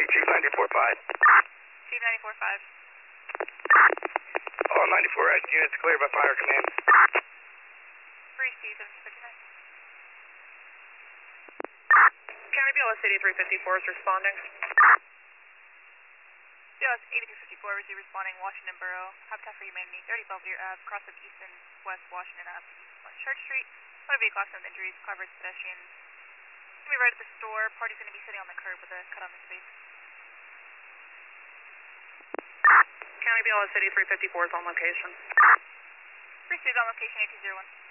Chief 94.5. Chief 94.5. All 94 units cleared by fire command. Free Steve 759. County BLS 8354 is responding. BLS 8354 is responding, Washington Borough, Habitat for Humanity, 30 Belvedere Ave, cross of East and West Washington Ave, East West Church Street. Motor vehicle accident injuries, car versus pedestrians. Gonna be right at the store. Party's gonna be sitting on the curb with a cut on his face. County BLS 8354 is on location. Free Steve on location 8201.